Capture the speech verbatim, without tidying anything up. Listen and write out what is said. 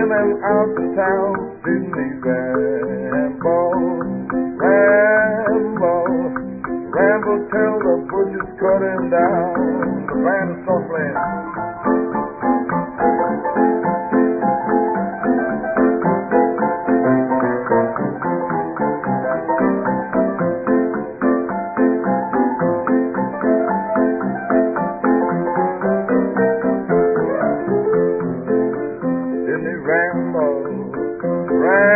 running out to town, didn't he ramble, ramble, ramble till the bushes cut him down. The band is still playing. Ramble,